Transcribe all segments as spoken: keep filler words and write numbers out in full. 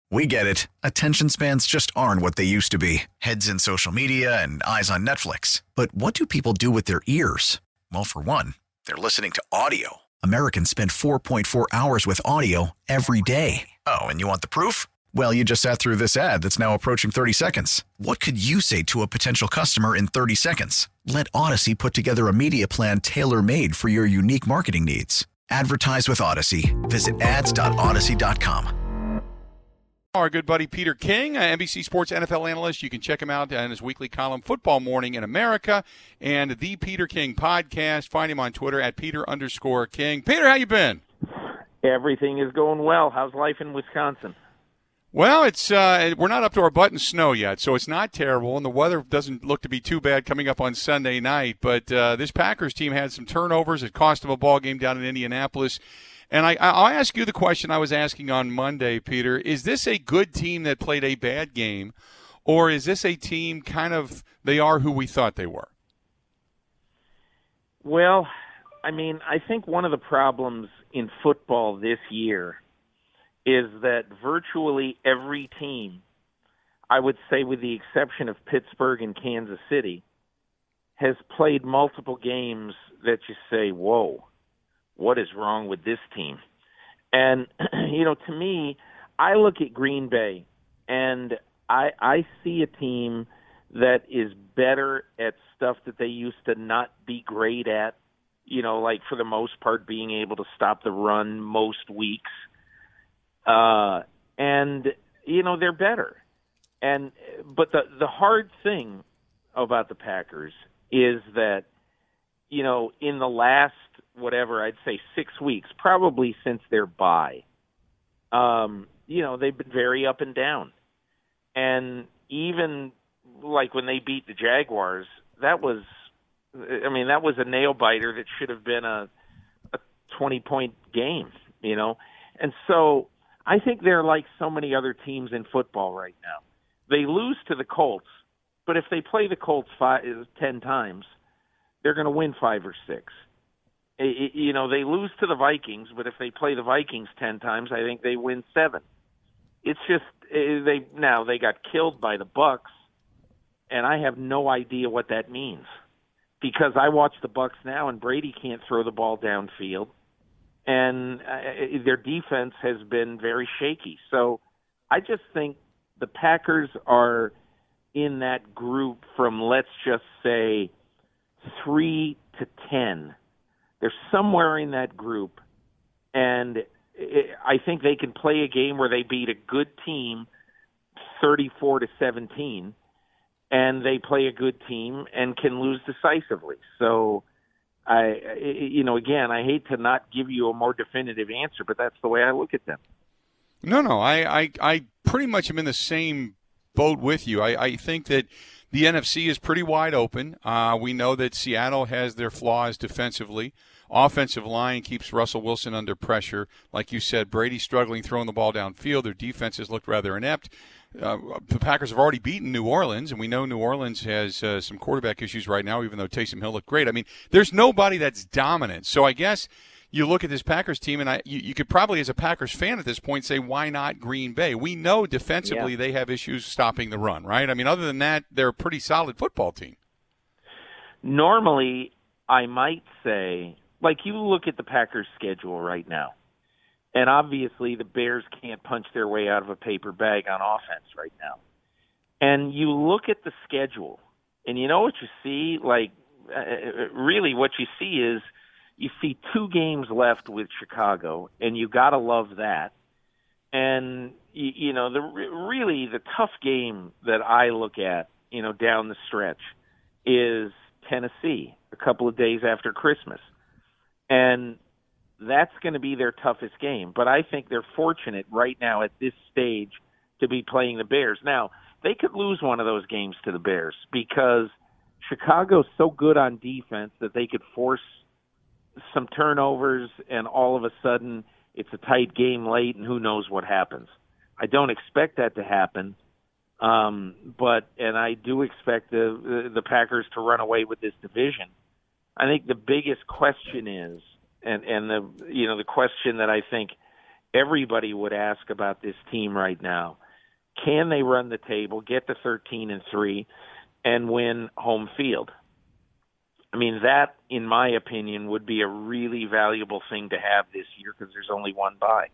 We get it. Attention spans just aren't what they used to be. Heads in social media and eyes on Netflix. But what do people do with their ears? Well, for one, they're listening to audio. Americans spend four point four hours with audio every day. Oh, and you want the proof? Well, you just sat through this ad that's now approaching thirty seconds. What could you say to a potential customer in thirty seconds? Let Odyssey put together a media plan tailor-made for your unique marketing needs. Advertise with Odyssey. Visit ads dot odyssey dot com. Our good buddy Peter King, uh, N B C Sports N F L analyst. You can check him out in his weekly column, Football Morning in America, and the Peter King podcast. Find him on Twitter at Peter underscore King. Peter, how you been? Everything is going well. How's life in Wisconsin? Well, it's uh, we're not up to our butt in snow yet, so it's not terrible, and the weather doesn't look to be too bad coming up on Sunday night. But uh, this Packers team had some turnovers. It cost them a ball game down in Indianapolis. And I, I'll ask you the question I was asking on Monday, Peter. Is this a good team that played a bad game, or is this a team kind of they are who we thought they were? Well, I mean, I think one of the problems in football this year is that virtually every team, I would say with the exception of Pittsburgh and Kansas City, has played multiple games that you say, whoa. What is wrong with this team? And, you know, to me, I look at Green Bay, and I, I see a team that is better at stuff that they used to not be great at, you know, like for the most part being able to stop the run most weeks. Uh, and, you know, they're better. And but the, the hard thing about the Packers is that, you know, in the last, whatever, I'd say six weeks, probably since their bye, um, you know, they've been very up and down. And even like when they beat the Jaguars, that was, I mean, that was a nail-biter that should have been a, a twenty-point game, you know. And so I think they're like so many other teams in football right now. They lose to the Colts, but if they play the Colts five, ten times, they're going to win five or six. You know, they lose to the Vikings, but if they play the Vikings ten times, I think they win seven. It's just they now they got killed by the Bucks, and I have no idea what that means because I watch the Bucks now, and Brady can't throw the ball downfield, and uh, their defense has been very shaky. So I just think the Packers are in that group from, let's just say, three to ten. They're somewhere in that group, and it, I think they can play a game where they beat a good team thirty-four to seventeen, and they play a good team and can lose decisively. So, I, you know, again, I hate to not give you a more definitive answer, but that's the way I look at them. No, no, I, I, I pretty much am in the same boat with you. I, I think that the N F C is pretty wide open. Uh, we know that Seattle has their flaws defensively. Offensive line keeps Russell Wilson under pressure. Like you said, Brady struggling throwing the ball downfield. Their defense has looked rather inept. Uh, the Packers have already beaten New Orleans, and we know New Orleans has uh, some quarterback issues right now, even though Taysom Hill looked great. I mean, there's nobody that's dominant. So I guess you look at this Packers team, and I, you, you could probably, as a Packers fan at this point, say, why not Green Bay? We know defensively yeah. they have issues stopping the run, right? I mean, other than that, they're a pretty solid football team. Normally, I might say, like you look at the Packers' schedule right now, and obviously the Bears can't punch their way out of a paper bag on offense right now. And you look at the schedule, and you know what you see? Like, uh, really what you see is you see two games left with Chicago, and you got to love that. And, you, you know, the really the tough game that I look at, you know, down the stretch is Tennessee a couple of days after Christmas. And that's going to be their toughest game. But I think they're fortunate right now at this stage to be playing the Bears. Now, they could lose one of those games to the Bears because Chicago's so good on defense that they could force some turnovers, and all of a sudden it's a tight game late, and who knows what happens. I don't expect that to happen, um, but and I do expect the the Packers to run away with this division. I think the biggest question is, and and the you know the question that I think everybody would ask about this team right now. Can they run the table, get to thirteen and three, and win home field? I mean, that, in my opinion, would be a really valuable thing to have this year because there's only one bye.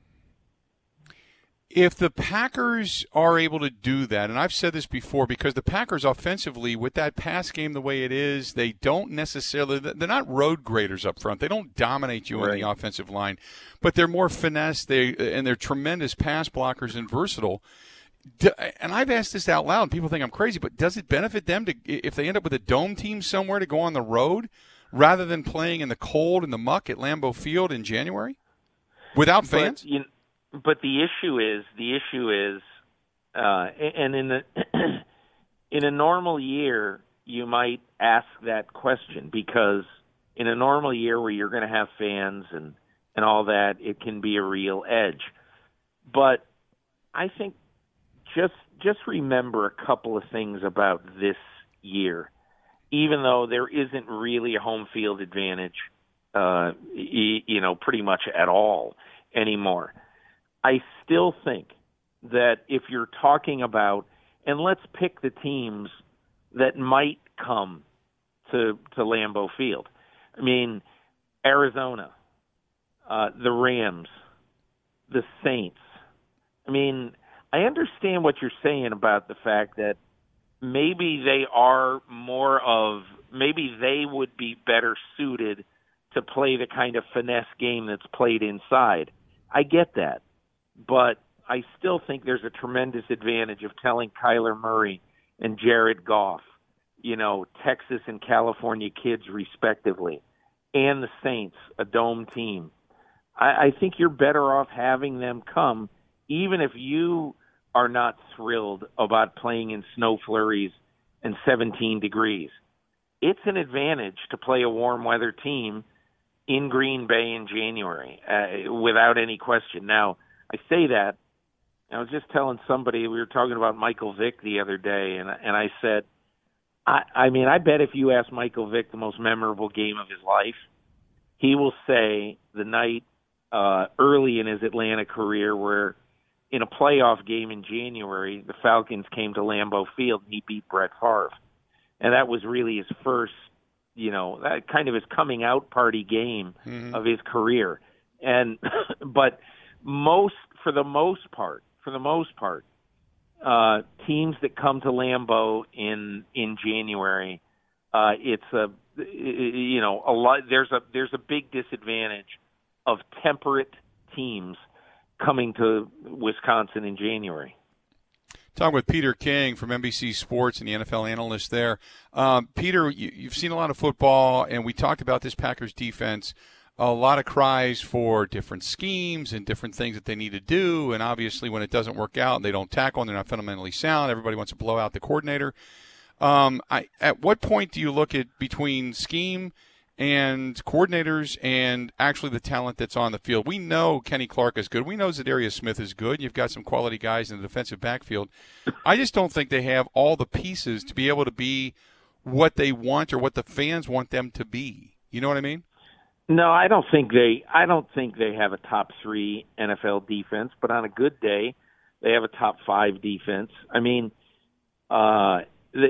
If the Packers are able to do that, and I've said this before, because the Packers offensively, with that pass game the way it is, they don't necessarily – they're not road graders up front. They don't dominate you right. on the offensive line, but they're more finesse, they and they're tremendous pass blockers and versatile. And I've asked this out loud, and people think I'm crazy, but does it benefit them to if they end up with a dome team somewhere to go on the road rather than playing in the cold and the muck at Lambeau Field in January without fans? But, you know, But the issue is, the issue is, uh, and in the in a normal year, you might ask that question because in a normal year where you're going to have fans and, and all that, it can be a real edge. But I think just just remember a couple of things about this year, even though there isn't really a home field advantage, uh, you know, pretty much at all anymore. I still think that if you're talking about, and let's pick the teams that might come to to Lambeau Field. I mean, Arizona, uh, the Rams, the Saints. I mean, I understand what you're saying about the fact that maybe they are more of, maybe they would be better suited to play the kind of finesse game that's played inside. I get that. But I still think there's a tremendous advantage of telling Kyler Murray and Jared Goff, you know, Texas and California kids respectively, and the Saints, a dome team. I, I think you're better off having them come, even if you are not thrilled about playing in snow flurries and seventeen degrees. It's an advantage to play a warm weather team in Green Bay in January, uh, without any question. Now, I say that, I was just telling somebody, we were talking about Michael Vick the other day, and and I said, I, I mean, I bet if you ask Michael Vick the most memorable game of his life, he will say the night uh, early in his Atlanta career where in a playoff game in January, the Falcons came to Lambeau Field and he beat Brett Favre. And that was really his first, you know, that kind of his coming out party game mm-hmm. of his career. And but most, for the most part, for the most part, uh, teams that come to Lambeau in in January, uh, it's a you know a lot. There's a there's a big disadvantage of temperate teams coming to Wisconsin in January. Talking with Peter King from N B C Sports and the N F L analyst there. Um, Peter, you, you've seen a lot of football, and we talked about this Packers defense. A lot of cries for different schemes and different things that they need to do, and obviously when it doesn't work out, they don't tackle and they're not fundamentally sound. Everybody wants to blow out the coordinator. Um, I, at what point do you look at between scheme and coordinators and actually the talent that's on the field? We know Kenny Clark is good. We know Zadarius Smith is good. You've got some quality guys in the defensive backfield. I just don't think they have all the pieces to be able to be what they want or what the fans want them to be. You know what I mean? No, I don't think they. I don't think they have a top three N F L defense, but on a good day, they have a top five defense. I mean, uh,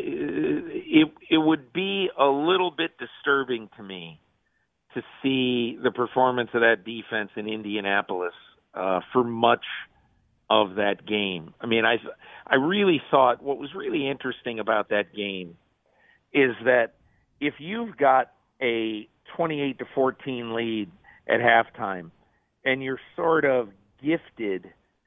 it it would be a little bit disturbing to me to see the performance of that defense in Indianapolis uh, for much of that game. I mean, I I really thought what was really interesting about that game is that if you've got a twenty-eight to fourteen lead at halftime, and you're sort of gifted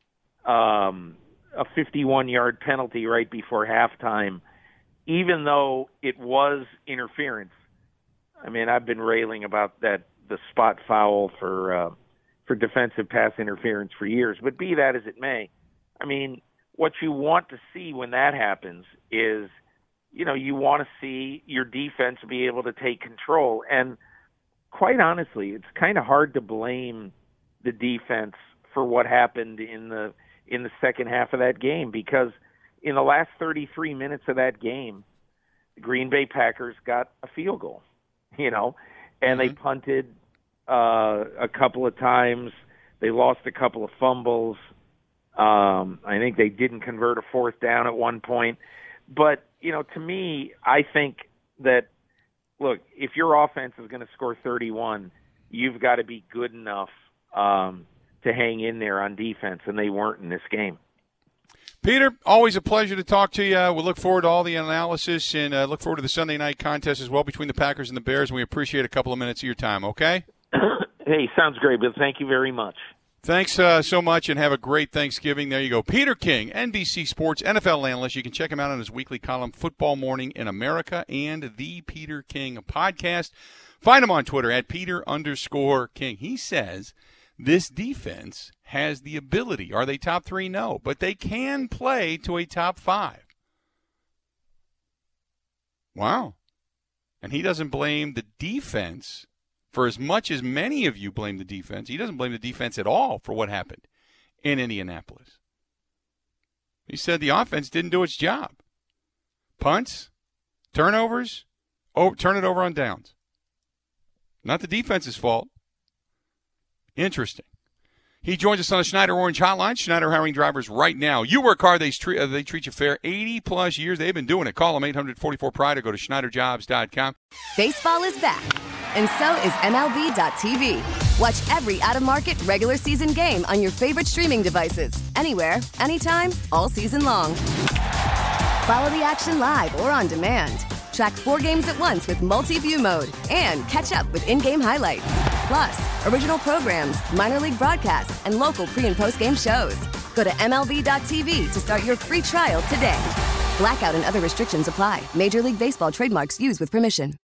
um, a fifty-one-yard penalty right before halftime, even though it was interference. I mean, I've been railing about that the spot foul for uh, for defensive pass interference for years, but be that as it may, I mean, what you want to see when that happens is, you know, you want to see your defense be able to take control. And quite honestly, it's kind of hard to blame the defense for what happened in the in the second half of that game, because in the last thirty-three minutes of that game, the Green Bay Packers got a field goal, you know, and mm-hmm. they punted uh, a couple of times. They lost a couple of fumbles. Um, I think they didn't convert a fourth down at one point. But, you know, to me, I think that, look, if your offense is going to score thirty-one, you've got to be good enough um, to hang in there on defense, and they weren't in this game. Peter, always a pleasure to talk to you. We'll look forward to all the analysis and uh, look forward to the Sunday night contest as well between the Packers and the Bears, and we appreciate a couple of minutes of your time, okay? Hey, sounds great, Bill. Thank you very much. Thanks uh, so much, and have a great Thanksgiving. There you go. Peter King, N B C Sports N F L analyst. You can check him out on his weekly column, Football Morning in America, and the Peter King podcast. Find him on Twitter at Peter underscore King. He says this defense has the ability. Are they top three? No. But they can play to a top five. Wow. And he doesn't blame the defense for as much as many of you blame the defense. He doesn't blame the defense at all for what happened in Indianapolis. He said the offense didn't do its job. Punts, turnovers, oh, turn it over on downs. Not the defense's fault. Interesting. He joins us on the Schneider Orange Hotline. Schneider hiring drivers right now. You work hard, they treat, uh, they treat you fair. eighty-plus years, they've been doing it. Call them eight hundred forty-four Pride or go to Schneider Jobs dot com. Baseball is back, and so is M L B dot T V. Watch every out-of-market regular season game on your favorite streaming devices. Anywhere, anytime, all season long. Follow the action live or on demand. Track four games at once with multi-view mode and catch up with in-game highlights. Plus, original programs, minor league broadcasts, and local pre- and post-game shows. Go to M L B dot T V to start your free trial today. Blackout and other restrictions apply. Major League Baseball trademarks used with permission.